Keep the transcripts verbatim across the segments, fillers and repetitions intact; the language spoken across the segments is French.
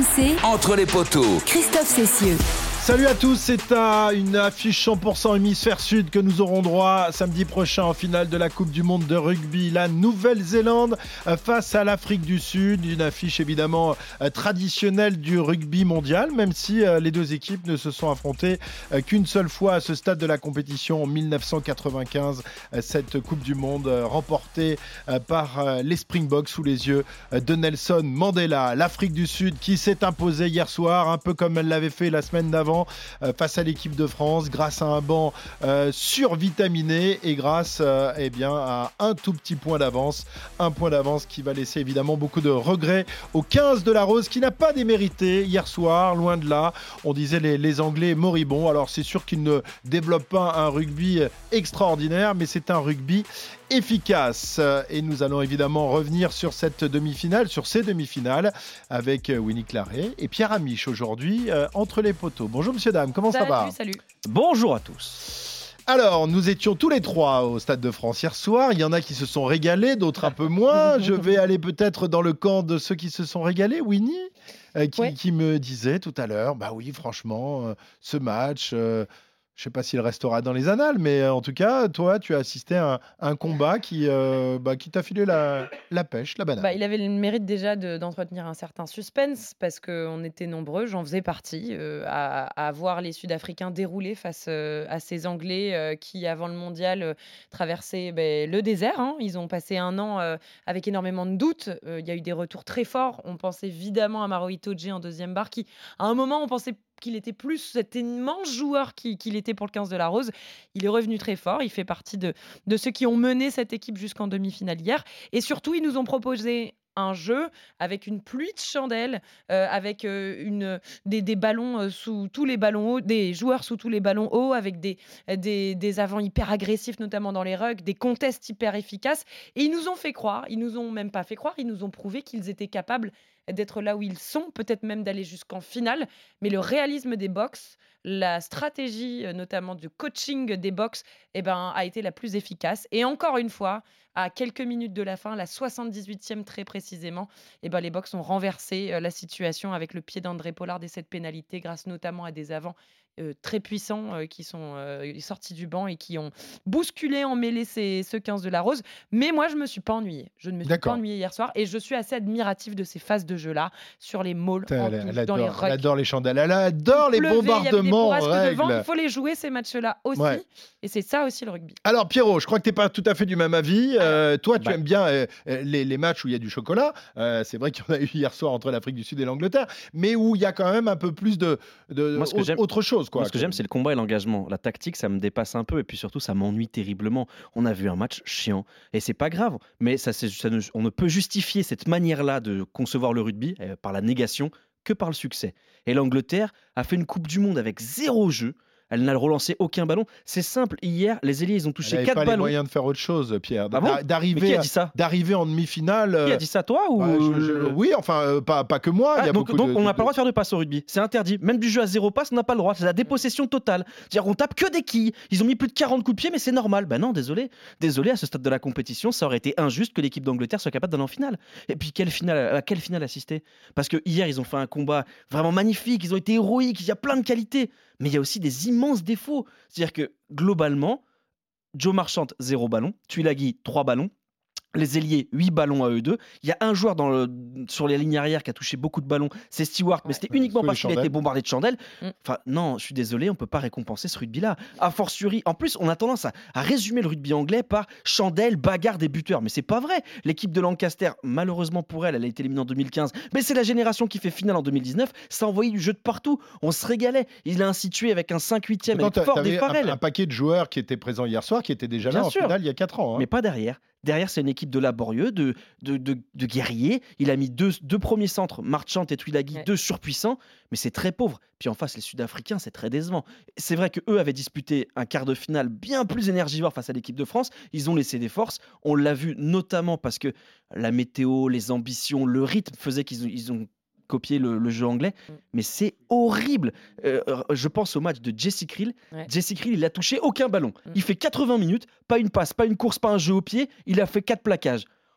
C. Entre les poteaux. Christophe Cessieux. Salut à tous, c'est à une affiche cent pour cent hémisphère sud que nous aurons droit samedi prochain en finale de la Coupe du Monde de rugby. La Nouvelle-Zélande face à l'Afrique du Sud, une affiche évidemment traditionnelle du rugby mondial, même si les deux équipes ne se sont affrontées qu'une seule fois à ce stade de la compétition en dix-neuf cent quatre-vingt-quinze. Cette Coupe du Monde remportée par les Springboks sous les yeux de Nelson Mandela. L'Afrique du Sud qui s'est imposée hier soir, un peu comme elle l'avait fait la semaine d'avant, face à l'équipe de France, grâce à un banc euh, survitaminé et grâce euh, eh bien, à un tout petit point d'avance. Un point d'avance qui va laisser évidemment beaucoup de regrets au quinze de la Rose, qui n'a pas démérité hier soir, loin de là. On disait les, les Anglais moribonds. Alors c'est sûr qu'ils ne développent pas un rugby extraordinaire, mais c'est un rugby efficace. Et nous allons évidemment revenir sur cette demi-finale, sur ces demi-finales, avec Winnie Claret et Pierre Amiche aujourd'hui, euh, entre les poteaux. Bonjour monsieur, dame, comment salut, ça va ? Salut. Bonjour à tous. Alors, nous étions tous les trois au Stade de France hier soir. Il y en a qui se sont régalés, d'autres un peu moins. Je vais aller peut-être dans le camp de ceux qui se sont régalés. Winnie, euh, qui, ouais. qui me disait tout à l'heure, bah oui, franchement, euh, ce match... Euh, je ne sais pas s'il restera dans les annales, mais euh, en tout cas, toi, tu as assisté à un, à un combat qui, euh, bah, qui t'a filé la, la pêche, la banane. Bah, il avait le mérite déjà de, d'entretenir un certain suspense parce qu'on était nombreux, j'en faisais partie, euh, à, à voir les Sud-Africains dérouler face euh, à ces Anglais euh, qui, avant le mondial, euh, traversaient bah, le désert. Hein. Ils ont passé un an euh, avec énormément de doutes. Euh, il y a eu des retours très forts. On pensait évidemment à Maro Itoje en deuxième barre qui, à un moment, on pensait qu'il était plus cet immense joueur qu'il, qu'il était pour le quinze de la Rose. Il est revenu très fort. Il fait partie de, de ceux qui ont mené cette équipe jusqu'en demi-finale hier. Et surtout, ils nous ont proposé un jeu avec une pluie de chandelles, euh, avec euh, une, des, des ballons euh, sous tous les ballons hauts, des joueurs sous tous les ballons hauts, avec des, des, des avants hyper agressifs, notamment dans les rucks, des contests hyper efficaces. Et ils nous ont fait croire, ils nous ont même pas fait croire, ils nous ont prouvé qu'ils étaient capables d'être là où ils sont, peut-être même d'aller jusqu'en finale. Mais le réalisme des box, la stratégie notamment du coaching des box, eh ben, a été la plus efficace. Et encore une fois, à quelques minutes de la fin, la soixante-dix-huitième très précisément, eh ben, les box ont renversé la situation avec le pied d'André Pollard et cette pénalité grâce notamment à des avants Euh, très puissants euh, qui sont euh, sortis du banc et qui ont bousculé en mêlée ces, ce quinze de la Rose. Mais moi, je ne me suis pas ennuyée. Je ne me suis D'accord. pas ennuyée hier soir et je suis assez admirative de ces phases de jeu-là sur les mauls, en Elle, touche, elle dans les adore, rucks. elle adore les chandelles, elle adore les Pleuvait, bombardements en il y avait des bourrasques de vent, règle. il faut les jouer ces matchs-là aussi. Ouais. Et c'est ça aussi le rugby. Alors Pierrot, je crois que tu n'es pas tout à fait du même avis. Euh, toi, tu bah. aimes bien euh, les, les matchs où il y a du chocolat. Euh, c'est vrai qu'il y en a eu hier soir entre l'Afrique du Sud et l'Angleterre, mais où il y a quand même un peu plus de, de Moi, ce que autre, j'aime- autre chose. Quoi. Moi, ce que j'aime, c'est le combat et l'engagement. La tactique, ça me dépasse un peu. Et puis surtout, ça m'ennuie terriblement. On a vu un match chiant. Et c'est pas grave. Mais ça, c'est, ça ne- on ne peut justifier cette manière-là de concevoir le rugby euh, par la négation que par le succès. Et l'Angleterre a fait une Coupe du Monde avec zéro jeu. Elle n'a relancé aucun ballon. C'est simple. Hier, les ailiers, ils ont Elle touché n'avait quatre pas les ballons. moyens de faire autre chose, Pierre. Ah bon D'a- Mais d'arriver, qui a dit ça d'arriver en demi-finale. Qui euh, a dit ça, toi ou... bah, je- je- oui, enfin, euh, pas, pas que moi. il y Ah, a donc, beaucoup donc de- on n'a de- pas le droit de faire de passe au rugby. C'est interdit. Même du jeu à zéro passe, on n'a pas le droit. C'est la dépossession totale. C'est-à-dire on tape que des quilles. Ils ont mis plus de quarante coups de pied, mais c'est normal. Ben non, désolé. Désolé, à ce stade de la compétition, ça aurait été injuste que l'équipe d'Angleterre soit capable d'aller en finale. Et puis, quelle finale, à quelle finale assister ? Parce que hier, ils ont fait un combat vraiment magnifique. Ils ont été héroïques. Il y a plein de qualités. Mais il y a aussi des immenses défauts. C'est-à-dire que globalement, Joe Marchant, zéro ballon. Tuilagi, trois ballons. Les ailiers, huit ballons à eux deux. Il y a un joueur dans le, sur les lignes arrière qui a touché beaucoup de ballons, c'est Stewart, mais Ouais. c'était uniquement Sous les parce qu'il a chandelles. été bombardé de chandelles. Mm. Enfin, non, je suis désolé, on ne peut pas récompenser ce rugby-là. A fortiori, en plus, on a tendance à, à résumer le rugby anglais par chandelle, bagarre des buteurs. Mais c'est pas vrai. L'équipe de Lancaster, malheureusement pour elle, elle a été éliminée en deux mille quinze, mais c'est la génération qui fait finale en deux mille dix-neuf. Ça a envoyé du jeu de partout. On se régalait. Il a institué avec un cinq huitième, Pourtant, avec t'a- Ford et t'avais Farrell. un, un paquet de joueurs qui étaient présents hier soir, qui étaient déjà là Bien en sûr. finale il y a quatre ans. hein. Mais pas derrière. Derrière, c'est une équipe de laborieux, de, de, de, de guerriers. Il a mis deux, deux premiers centres, Marchant et Tuilagi, Ouais. deux surpuissants, mais c'est très pauvre. Puis en face, les Sud-Africains, c'est très décevant. C'est vrai qu'eux avaient disputé un quart de finale bien plus énergivore face à l'équipe de France. Ils ont laissé des forces. On l'a vu notamment parce que la météo, les ambitions, le rythme faisaient qu'ils ont, ils ont copier le, le jeu anglais, Mm. mais c'est horrible. Euh, je pense au match de Jesse Krill. Ouais. Jesse Krill, il a touché aucun ballon. Mm. Il fait quatre-vingts minutes, pas une passe, pas une course, pas un jeu au pied. Il a fait quatre plaquages.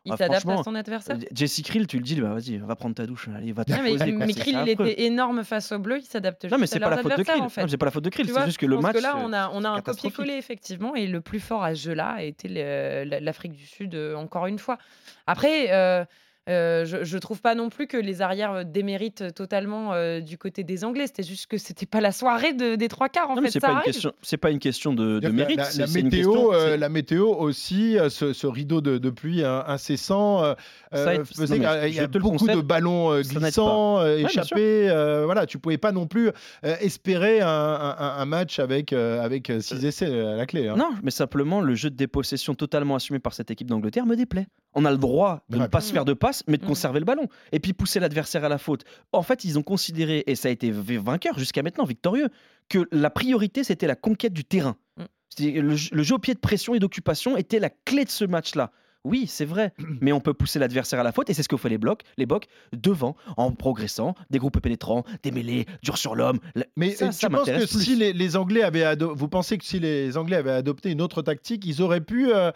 Il Ah, s'adapte à franchement, son adversaire. euh, Jesse Krill, tu le dis, bah, vas-y, va prendre ta douche, allez, va te Ouais, mais reposer. mais quoi, c'est Krill, c'est il affreux. était énorme face aux Bleus, il s'adapte Non, mais juste à c'est pas leurs la faute de adversaires, Krill. en Non, fait. c'est pas la faute de Krill. Tu C'est vois? juste Je que le pense que match, là, euh, on a on a c'est un catastrophique. copier-coller, effectivement, et le plus fort à ce jeu-là a été le la l'Afrique du Sud, heu, encore une fois. Après, heu heu, je je trouve pas non plus que les arrières, heu, déméritent totalement, heu, du côté des Anglais. C'était juste que c'était pas la soirée de des trois quarts, en Non, mais fait, c'est ça pas une arrive. question. C'est pas une question de, de C'est-à-dire que la, mérite. la- C'est la c'est une question. météo, euh, c'est- la météo aussi, euh, ce, ce rideau de, de pluie hein, incessant, euh, Ça euh, aide. Non, faisait mais qu'il je y a te le beaucoup de concède, ballons euh, ça n'aide pas. glissants, euh, Ouais, bien sûr. échappés. Euh, voilà, tu pouvais pas non plus euh, espérer un, un- un match avec euh, avec euh, six essais à la clé. Hein. Non, mais simplement, le jeu de dépossession totalement assumé par cette équipe d'Angleterre me déplaît. On a le droit de Ouais, ne pas bien se faire de passe, mais de Mmh. conserver le ballon. Et puis pousser l'adversaire à la faute. En fait, ils ont considéré, et ça a été v- vainqueur jusqu'à maintenant, victorieux, que la priorité, c'était la conquête du terrain. Mmh. C'est- Le, jeu- le jeu au pied de pression et d'occupation était la clé de ce match-là. Oui, c'est vrai, mais on peut pousser l'adversaire à la faute, et c'est ce que font les blocs, les bocs, devant, en progressant, des groupes pénétrants, des mêlées, dur sur l'homme. La- Mais ça, euh, ça tu penses que m'intéresse plus. si les, les Anglais avaient ado- vous pensez que si les Anglais avaient adopté une autre tactique, ils auraient pu euh,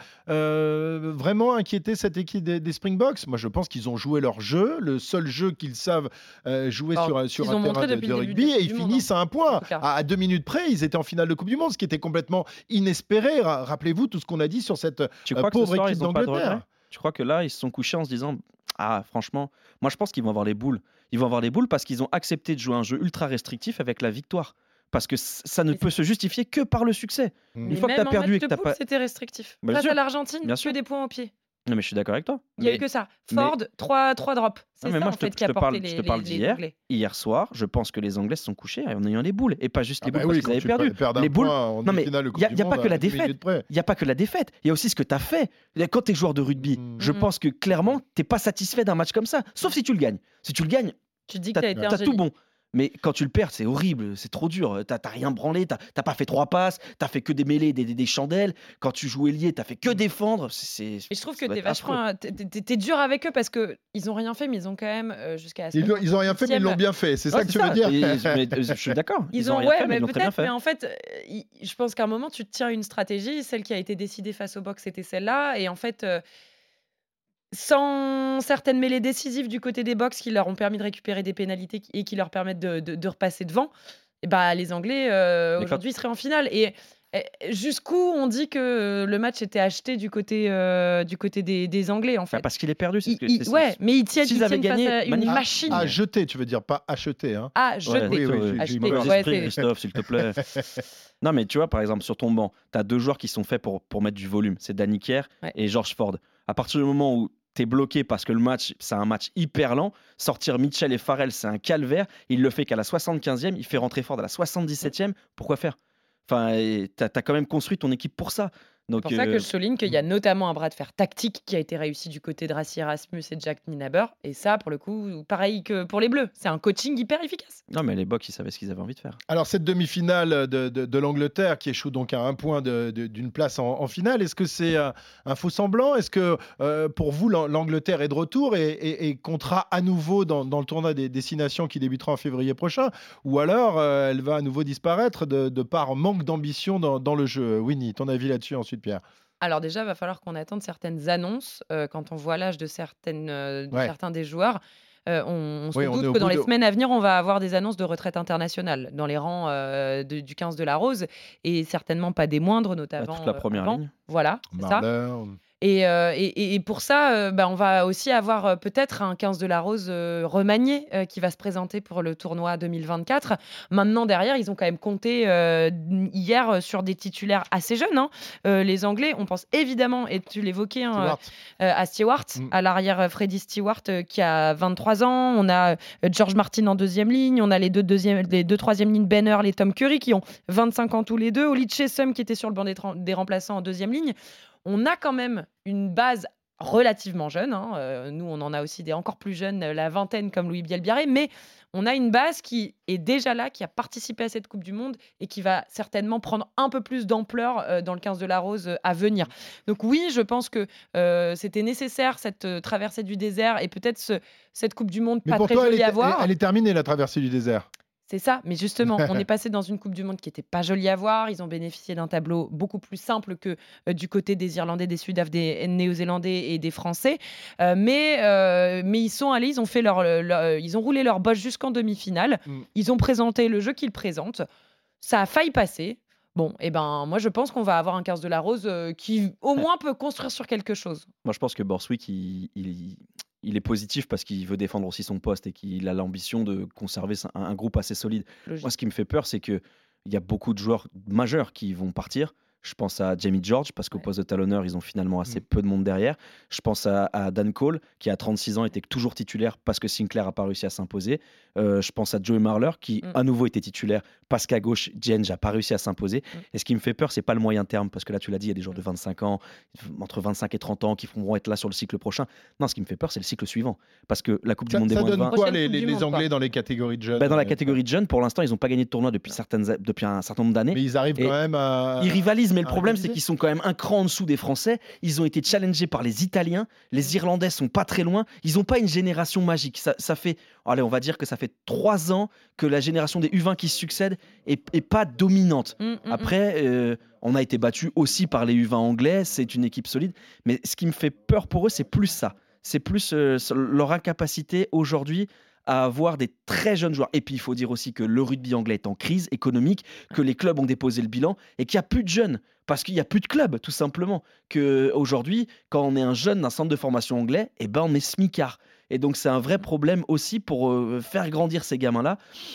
euh, vraiment inquiéter cette équipe des, des Springboks? Moi, je pense qu'ils ont joué leur jeu, le seul jeu qu'ils savent euh, jouer Alors, sur, un- sur qu'ils un ont terrain montré de, depuis de le début rugby de la et Coupe ils du Monde, finissent à un en point. tout cas. À, à deux minutes près, ils étaient en finale de Coupe du Monde, ce qui était complètement inespéré. Ra- Rappelez-vous tout ce qu'on a dit sur cette Tu euh, crois que ce pauvre soir, équipe ils ont pas de d'Angleterre. regret? Tu crois que là, ils se sont couchés en se disant ah, franchement, moi je pense qu'ils vont avoir les boules. Ils vont avoir les boules parce qu'ils ont accepté de jouer un jeu ultra restrictif avec la victoire. Parce que c- ça ne Mais peut se justifier que par le succès. Mm. Une Mais fois que tu même as en perdu match et que de tu poule, pas. c'était restrictif. Bien Face sûr, à l'Argentine, bien que sûr. des points au pied. Non, mais je suis d'accord avec toi. Il y a eu Mais, que ça. mais- Ford, trois trois drops. C'est non, mais ça, moi, en je te, fait, qui je a te porté parle, les je te les parle les d'hier. Anglais. Hier soir, je pense que les Anglais se sont couchés en ayant les boules. Et pas juste Ah les bah boules oui, parce quand qu'ils avaient tu perdu. perds d'un Les boules. point en Non, mais demi-finale de il Coupe n'y a, du y a Monde pas que à la deux défaite. minutes près. Il n'y a pas que la défaite. Il y a aussi ce que tu as fait. Quand tu es joueur de rugby, Mm. je Mhm. pense que clairement, tu n'es pas satisfait d'un match comme ça. Sauf si tu le gagnes. Si tu le gagnes, Tu te dis que T'as tu as été t'as un tout génie. bon. Mais quand tu le perds, c'est horrible, c'est trop dur. T'as t'as rien branlé, t'as t'as pas fait trois passes, t'as fait que des mêlées, des, des, des chandelles. Quand tu joues ailier, t'as fait que défendre. C'est, Et je trouve ça que doit t'es être affreux. vachement, t'es, t'es- t'es dur avec eux parce que ils ont rien fait, mais ils ont quand même euh, jusqu'à la Ils, ont- ils ont rien fait, mais ils l'ont soixante-dix-septième. bien fait. C'est ça Ouais, que c'est tu veux dire? Et- mais, euh, je suis d'accord. Ils, Ils ont ont, rien ouais, fait, mais mais ils l'ont très bien peut-être, mais fait. en fait, euh, ils- je pense qu'à un moment, tu te tiens une stratégie, celle qui a été décidée face au box, c'était celle-là, et en fait, euh, sans certaines mêlées décisives du côté des box qui leur ont permis de récupérer des pénalités qui- et qui leur permettent de, de- de repasser devant, et bah, les Anglais, euh, Mais quand- aujourd'hui, seraient en finale. Et, et jusqu'où on dit que euh, le match était acheté du côté, euh, du côté des, des Anglais, en Bah, fait. parce qu'il est perdu. c'est Ils- ce que- ils- c'est- ouais, c'est- mais ils tiennent, s'ils ils avaient tiennent gagné, face à une magnifique. machine À jeter, tu veux dire, pas acheter. Hein. à Ouais, jeter. oui, oui, j'ai- j'ai Acheter, eu mauvais ouais, esprit, c'est- Christophe, s'il te plaît. Non, mais tu vois, par exemple, sur ton banc, tu as deux joueurs qui sont faits pour, pour mettre du volume. C'est Danny Kerr Ouais. et George Ford. À partir du moment où tu es bloqué parce que le match, c'est un match hyper lent, sortir Mitchell et Farrell, c'est un calvaire. Il le fait qu'à la soixante-quinzième, il fait rentrer Ford à la soixante-dix-septième. Pourquoi faire? Enfin, tu as quand même construit ton équipe pour ça. C'est Donc, pour ça que euh, je souligne qu'il y a notamment un bras de fer tactique qui a été réussi du côté de Rassi Erasmus et de Jack Nienaber. Et ça, pour le coup, pareil que pour les Bleus, c'est un coaching hyper efficace. non, mais les Bocs, ils savaient ce qu'ils avaient envie de faire. Alors, cette demi-finale de, de- de l'Angleterre qui échoue donc à un point de- de- d'une place en, en finale, est-ce que c'est un, un faux semblant? Est-ce que euh, pour vous, l'An- l'Angleterre est de retour et, et- et comptera à nouveau dans, dans le tournoi des destinations qui débutera en février prochain? Ou alors euh, elle va à nouveau disparaître de, de par manque d'ambition dans, dans le jeu? Winnie, ton avis là-dessus ensuite, Pierre? Alors déjà, il va falloir qu'on attende certaines annonces euh, quand on voit l'âge de, certaines, euh, de Ouais. certains des joueurs. Euh, on, on se Oui, on est doute au que dans bout les de- semaines à venir, on va avoir des annonces de retraite internationale dans les rangs euh, de- du quinze de la Rose et certainement pas des moindres, Bah, notamment toute la euh, première avant. ligne. Voilà, c'est ça. Marler, Et, euh, et, et- et pour ça, euh, bah, on va aussi avoir euh, peut-être un quinze de la Rose euh, remanié euh, qui va se présenter pour le tournoi deux mille vingt-quatre. Maintenant, derrière, ils ont quand même compté euh, hier euh, sur des titulaires assez jeunes. Hein. Euh, les Anglais, on pense évidemment, et tu l'évoquais, hein, Stewart. euh, à Stewart, Mm. à l'arrière euh, Freddy Stewart euh, qui a vingt-trois ans. On a euh, George Martin en deuxième ligne. On a les deux, deuxième, les deux troisième lignes Ben Earl et Tom Curry qui ont vingt-cinq ans tous les deux. Oli Chessum qui était sur le banc des, tran- des remplaçants en deuxième ligne. On a quand même une base relativement jeune. Hein. Euh, nous, on en a aussi des encore plus jeunes, euh, la vingtaine comme Louis Bielbiarré, mais on a une base qui est déjà là, qui a participé à cette Coupe du Monde et qui va certainement prendre un peu plus d'ampleur euh, dans le quinze de la Rose euh, à venir. Donc oui, je pense que euh, c'était nécessaire cette euh, traversée du désert et peut-être ce- cette Coupe du Monde Mais pas pour très toi, elle jolie est, à voir. elle est terminée, la traversée du désert. C'est ça, mais justement, on est passé dans une Coupe du monde qui était pas jolie à voir. Ils ont bénéficié d'un tableau beaucoup plus simple que, heu, du côté des Irlandais, des Sudaf, des Néo-Zélandais et des Français. Heu, mais heu, mais ils sont allés, ils ont fait leur, heu, leur ils ont roulé leur bosse jusqu'en demi-finale. Mmh. Ils ont présenté le jeu qu'ils présentent. Ça a failli passer. Bon et ben, moi je pense qu'on va avoir un quinze de la Rose, heu, qui au Ouais. moins peut construire sur quelque chose. Moi, je pense que Borswick, il, il- il est positif parce qu'il veut défendre aussi son poste et qu'il a l'ambition de conserver un, un groupe assez solide. Moi, Logique. ce qui me fait peur, c'est qu'il y a beaucoup de joueurs majeurs qui vont partir. Je pense à Jamie George parce qu'au Ouais. poste de talonneur, ils ont finalement assez Mm. peu de monde derrière. Je pense à, à Dan Cole qui, à trente-six ans, était toujours titulaire parce que Sinclair n'a pas réussi à s'imposer. Euh, je pense à Joey Marler qui, Mm. à nouveau, était titulaire parce qu'à gauche, Jenge n'a pas réussi à s'imposer. Mm. Et ce qui me fait peur, c'est pas le moyen terme parce que là, tu l'as dit, il y a des joueurs de Mm. vingt-cinq ans, entre vingt-cinq et trente ans qui vont être là sur le cycle prochain. Non, ce qui me fait peur, c'est le cycle suivant. Parce que la Coupe du Ça, Monde des ça moins de donne vingt, quoi Prochaine les, Coupe les- du les monde, Anglais quoi. dans les catégories de jeunes bah, dans la euh, catégorie de jeunes, pour l'instant, ils n'ont pas gagné de tournoi depuis, certaines, depuis un certain nombre d'années. Mais ils arrivent Et quand même à. Ils rivalisent, mais le à problème, c'est rivaliser. qu'ils sont quand même un cran en dessous des Français. Ils ont été challengés par les Italiens. Les Irlandais sont pas très loin. Ils n'ont pas une génération magique. Ça, ça fait, allez, on va dire que ça fait trois ans que la génération des U vingt qui se succède est, est pas dominante. Mm, mm, mm. Après, euh, on a été battu aussi par les U vingt anglais. C'est une équipe solide. Mais ce qui me fait peur pour eux, c'est plus ça. C'est plus euh, leur incapacité aujourd'hui à avoir des très jeunes joueurs. Et puis, il faut dire aussi que le rugby anglais est en crise économique, que les clubs ont déposé le bilan et qu'il n'y a plus de jeunes. Parce qu'il n'y a plus de clubs, tout simplement. Qu'aujourd'hui, quand on est un jeune d'un centre de formation anglais, eh ben, on est smicard. Et donc, c'est un vrai problème aussi pour euh, faire grandir ces gamins-là.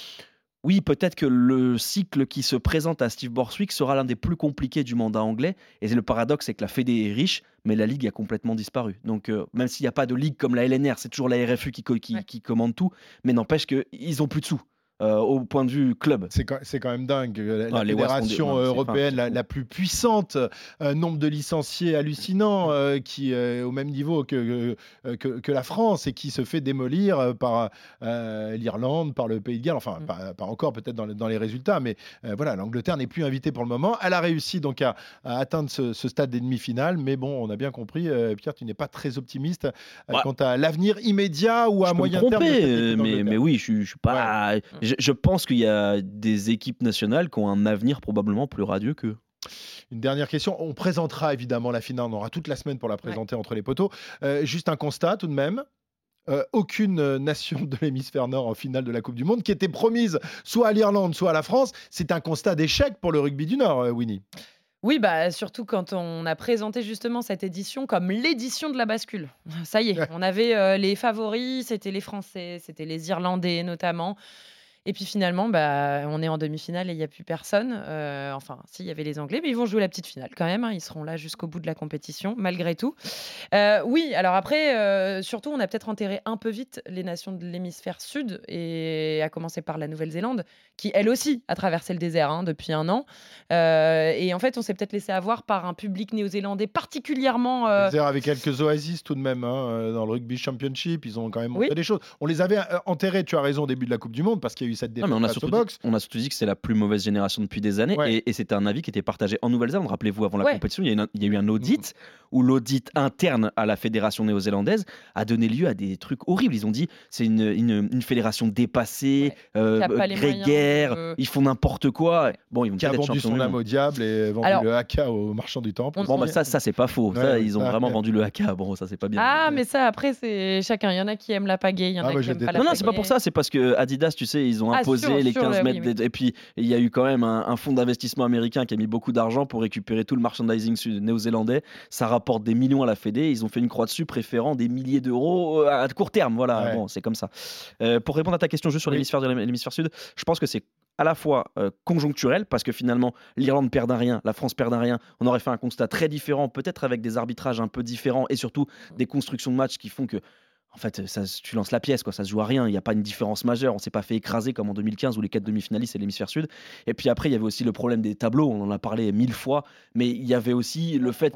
Oui, peut-être que le cycle qui se présente à Steve Borswick sera l'un des plus compliqués du mandat anglais. Et le paradoxe, c'est que la Fédé est riche, mais la Ligue a complètement disparu. Donc, euh, même s'il n'y a pas de Ligue comme la L N R, c'est toujours la R F U qui, co- qui, Ouais. qui commande tout. Mais n'empêche qu'ils n'ont plus de sous euh, au point de vue club. C'est quand, c'est quand même dingue. La, la Ah, les Wasps ont des- fédération non, c'est européenne fin, la, c'est la plus puissante, euh, nombre de licenciés hallucinant, euh, qui est au même niveau que, que, que- que la France et qui se fait démolir euh, par euh, l'Irlande, par le Pays de Galles. Enfin, Mm. pas, pas encore peut-être dans, le- dans les résultats, mais euh, voilà, l'Angleterre n'est plus invitée pour le moment. Elle a réussi donc à, à atteindre ce, ce stade des demi-finales, mais bon, on a bien compris, euh, Pierre, tu n'es pas très optimiste euh, Ouais. quant à l'avenir immédiat ou à Je peux me moyen terme. de tromper, cette équipe euh, mais, d'Angleterre. mais oui, je, suis- je suis pas. Je, je pense qu'il y a des équipes nationales qui ont un avenir probablement plus radieux qu'eux. Une dernière question. On présentera évidemment la finale. On aura toute la semaine pour la présenter entre les poteaux. Euh, juste un constat tout de même. Euh, aucune euh, nation de l'hémisphère nord en finale de la Coupe du Monde qui était promise soit à l'Irlande, soit à la France. C'est un constat d'échec pour le rugby du Nord, euh, Winnie. Oui, bah, surtout quand on a présenté justement cette édition comme l'édition de la bascule. Ça y est, Ouais. on avait euh, les favoris, c'était les Français, c'était les Irlandais notamment. Et puis finalement, bah, on est en demi-finale et il n'y a plus personne. Euh, enfin, si, il y avait les Anglais, mais ils vont jouer la petite finale quand même, hein. Ils seront là jusqu'au bout de la compétition, malgré tout. Euh, oui, alors après, euh, surtout, on a peut-être enterré un peu vite les nations de l'hémisphère sud, et à commencer par la Nouvelle-Zélande, qui elle aussi a traversé le désert hein, depuis un an. Euh, et en fait, on s'est peut-être laissé avoir par un public néo-zélandais particulièrement. euh, C'est-à-dire avec quelques oasis tout de même hein, euh, dans le rugby championship, ils ont quand même montré Oui. des choses. On les avait euh, enterrés, tu as raison, au début de la Coupe du Monde parce qu'il y a eu cette Non, défaite mais on, a face au surtout box. dit, on a surtout dit que c'est la plus mauvaise génération depuis des années. Ouais. Et, et c'était un avis qui était partagé en Nouvelle-Zélande. Rappelez-vous, avant la Ouais. compétition, il y, a une- il y a eu un audit où l'audit interne à la fédération néo-zélandaise a donné lieu à des trucs horribles. Ils ont dit c'est une, une, une fédération dépassée, euh, Qui a pas les moyens grégaire, de- ils font n'importe quoi. Bon, ils vont Qui a peut-être être vendu champions son du âme monde. au diable et vendu Alors- le haka au marchand du temple. On- Bon, bah ça, ça c'est pas faux. Ouais, ça, ouais. ils ont Ah, vraiment ouais. vendu le haka. Bon, ça, c'est pas bien. Ah, mais ça, après, c'est chacun. Il y en a qui aiment la pagaie, il y en Ah, a moi, qui je aiment pas déteste. la Non, non, pagaie. c'est pas pour ça. C'est parce que Adidas, tu sais, ils ont Ah, imposé sûr, les sûr, quinze oui, mètres. oui. des- Et puis, il y a eu quand même un, un fonds d'investissement américain qui a mis beaucoup d'argent pour récupérer tout le merchandising sud- néo-zélandais. Ça rapporte des millions à la Fédé. Ils ont fait une croix dessus, préférant des milliers d'euros euh, à court terme. Voilà, Ouais. bon, c'est comme ça. Euh, pour répondre à ta question juste sur Oui. l'hémisphère de l'hémisphère sud, je pense que c'est à la fois euh, conjoncturel, parce que finalement, l'Irlande perd un rien, la France perd un rien. On aurait fait un constat très différent, peut-être avec des arbitrages un peu différents et surtout des constructions de matchs qui font que en fait, ça, tu lances la pièce, quoi, ça se joue à rien. Il n'y a pas une différence majeure. On s'est pas fait écraser comme en deux mille quinze où les quatre demi-finalistes c'est l'hémisphère sud. Et puis après, il y avait aussi le problème des tableaux. On en a parlé mille fois, mais il y avait aussi le fait que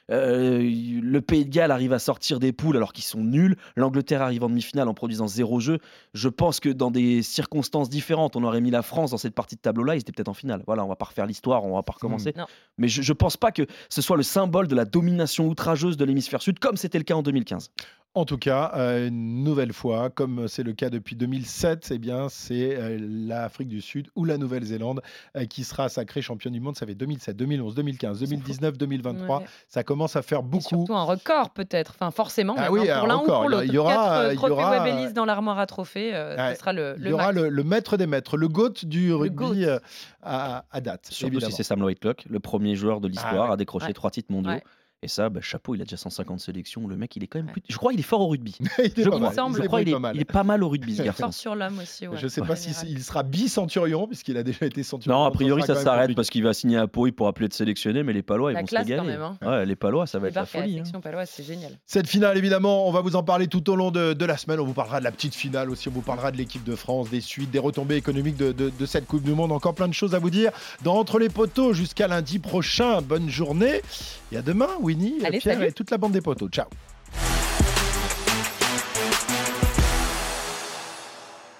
Euh, le Pays de Galles arrive à sortir des poules alors qu'ils sont nuls. L'Angleterre arrive en demi-finale en produisant zéro jeu. Je pense que dans des circonstances différentes, on aurait mis la France dans cette partie de tableau-là. Ils étaient peut-être en finale. Voilà, on va pas refaire l'histoire, on va pas recommencer. Mmh. Mais je, je pense pas que ce soit le symbole de la domination outrageuse de l'hémisphère sud, comme c'était le cas en deux mille quinze. En tout cas, euh, une nouvelle fois, comme c'est le cas depuis deux mille sept, eh bien, c'est euh, l'Afrique du Sud ou la Nouvelle-Zélande euh, qui sera sacrée championne du monde. Ça fait deux mille sept, deux mille onze, deux mille quinze, deux mille dix-neuf, deux mille vingt-trois. Ouais. Ça commence à faire Et beaucoup. surtout un record peut-être, enfin forcément, Ah même, oui, hein, un pour l'un ou record. pour l'autre. Il y aura, Quatre euh, euh, il y trophées aura, Webb euh, Ellis dans l'armoire à trophées, euh, Ouais, ce sera le, il le y aura max. le, le maître des maîtres, le GOAT du rugby GOAT. euh, à, à date. Surtout évidemment. si c'est Sam Whitelock, le premier joueur de l'histoire Ah ouais. à décrocher Ouais. trois titres mondiaux. Ouais. Et ça, bah, chapeau, il a déjà cent cinquante sélections. Le mec, il est quand même Ouais. plus... Je crois qu'il est fort au rugby. Il est Je pas crois, mal, semble. il je se crois débrouille il, est, pas mal. il est pas mal au rugby, ce garçon. Fort sur l'homme aussi, ouais. Je ne sais en pas s'il général. il sera bi-centurion, puisqu'il a déjà été centurion. Non, a donc priori, sera ça quand même s'arrête compliqué. parce qu'il va signer à Pau, il pourra plus être sélectionné, mais les Palois, ils La vont se classe quand régaler. même, hein. Ouais, les Palois, ça va être la Débarque à la folie. hein. section paloise, c'est génial. Cette finale, évidemment, on va vous en parler tout au long de, de la semaine. On vous parlera de la petite finale aussi. On vous parlera de l'équipe de France, des suites, des retombées économiques de, de, de cette Coupe du Monde. Encore plein de choses à vous dire. Dans Entre les poteaux, jusqu'à lundi prochain. Bonne journée. Et à demain, Winnie, Allez, Pierre salut. et toute la bande des poteaux. Ciao.